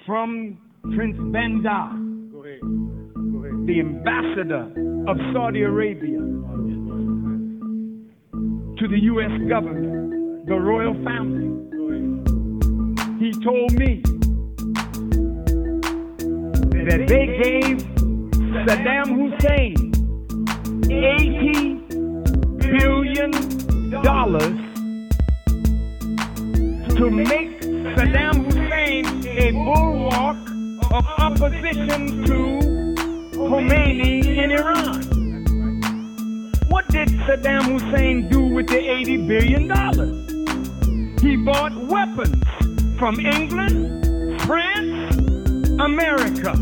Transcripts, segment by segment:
from Prince Bandar, the ambassador of Saudi Arabia, to the U.S. government, the royal family. He told me that they gave Saddam Hussein $80 billion to make Saddam Hussein a bulwark of opposition to Khomeini in Iran. What did Saddam Hussein do with the $80 billion? He bought weapons from England, France, America.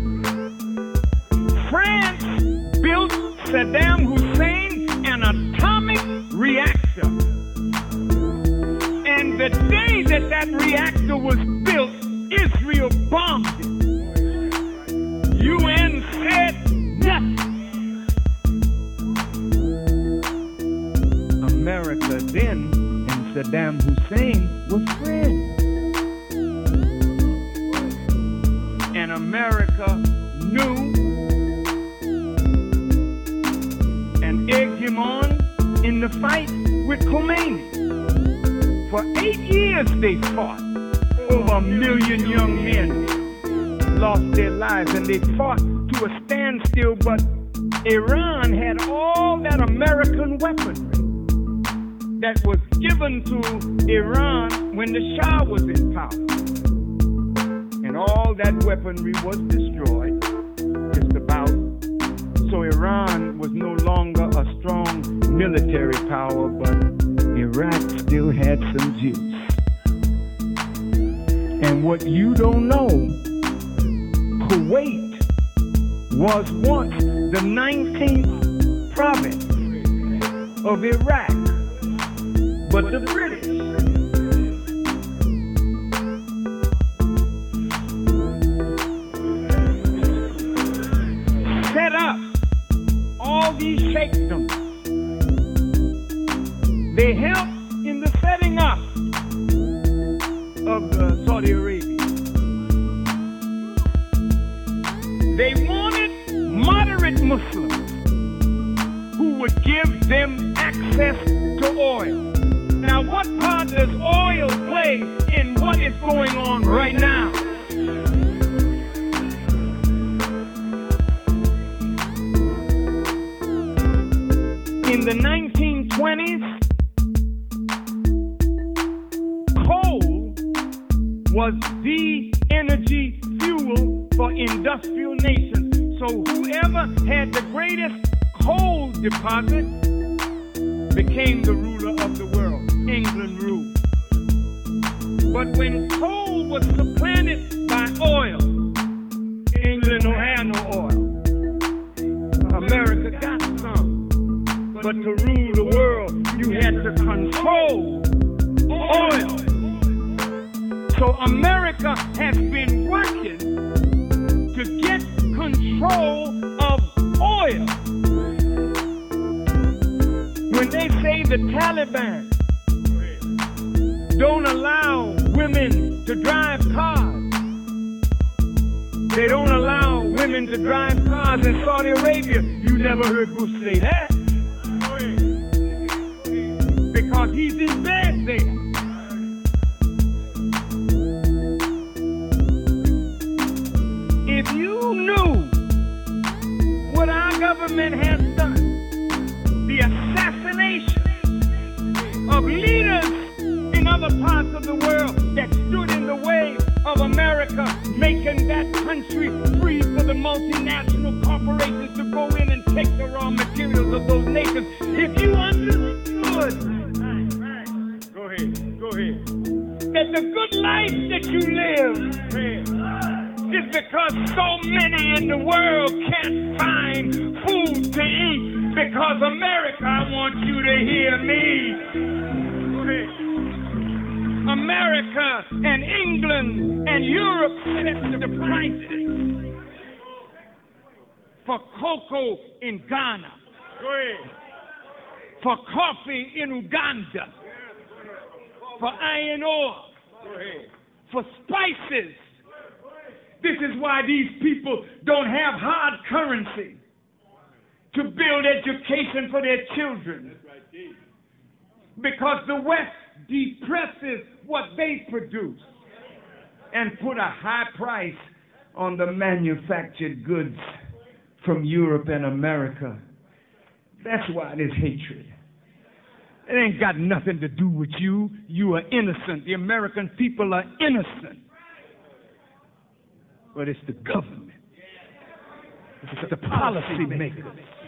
France built Saddam Hussein an atomic reactor. And the day that that reactor was built, Israel bombed it. UN said nothing. America then and Saddam Hussein were friends. And America knew and egged him on in the fight with Khomeini. For 8 years they fought. Over 1 million young men lost their lives, and they fought to a standstill, but Iran had all that American weaponry that was given to Iran when the Shah was in power. And all that weaponry was destroyed, just about. So Iran was no longer a strong military power, but Iraq still had some juice. And what you don't know, Kuwait was once the 19th province of Iraq, but the British set up all these sheikdoms. They helped in the setting up of Saudi Arabia. They wanted moderate Muslims who would give them access to oil. Now, what part does oil play in what is going on right now? In the 1920s, was the energy fuel for industrial nations. So whoever had the greatest coal deposit became the ruler of the world. England ruled. But when coal was supplanted by oil, England don't have no oil. America got some. But to rule the world, you had to control oil. So America has been working to get control of oil. When they say the Taliban don't allow women to drive cars, they don't allow women to drive cars in Saudi Arabia. You never heard Bush say that. Because he's in bed there. If you knew what our government has done, the assassination of leaders in other parts of the world that stood in the way of America, making that country free for the multinational corporations to go in and take the raw materials of those nations. If you understood that the good life that you live is because so many in the world can't find food to eat. Because America, I want you to hear me. America and England and Europe set the prices for cocoa in Ghana, for coffee in Uganda, for iron ore, for spices This is why these people don't have hard currency to build education for their children. Because the West depresses what they produce and put a high price on the manufactured goods from Europe and America. That's why there's hatred. It ain't got nothing to do with you. You are innocent. The American people are innocent. But it's the government. It's the policy makers.